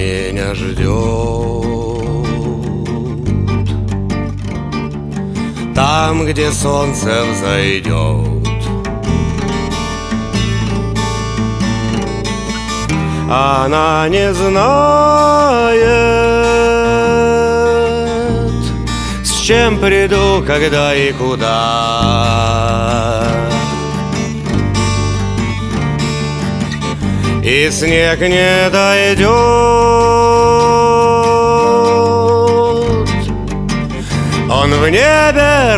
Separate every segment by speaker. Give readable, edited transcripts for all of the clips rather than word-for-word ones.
Speaker 1: меня ждет там, где солнце взойдет. Она не знает, с чем приду, когда и куда. И снег не дойдет, он в небе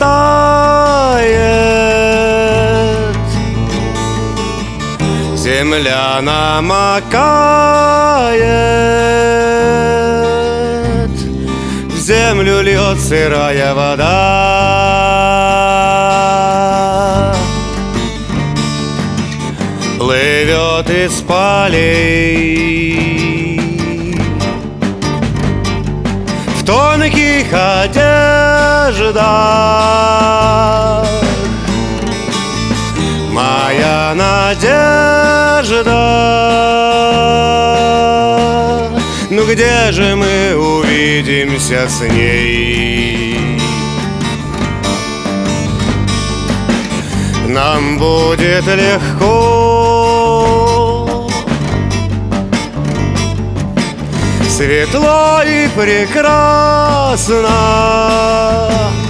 Speaker 1: растает, земля намокает, в землю льет сырая вода. Плывет из полей в тонких одеждах моя надежда. Ну где же мы увидимся с ней? Нам будет легко, светло и прекрасно,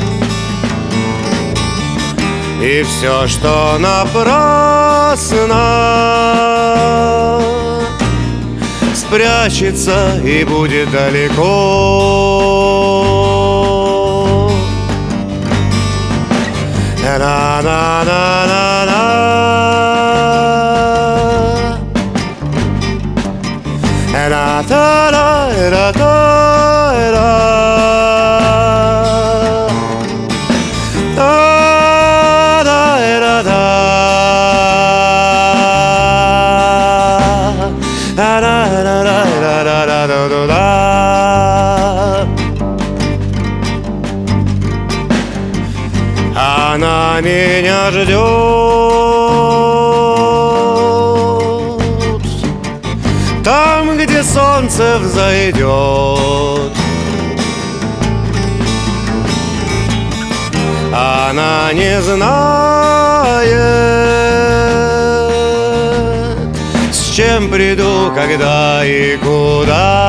Speaker 1: и все, что напрасно, спрячется и будет далеко. На-на-на-на-на. Она меня ждет там, где солнце взойдет. Она не знает, с чем приду, когда и куда.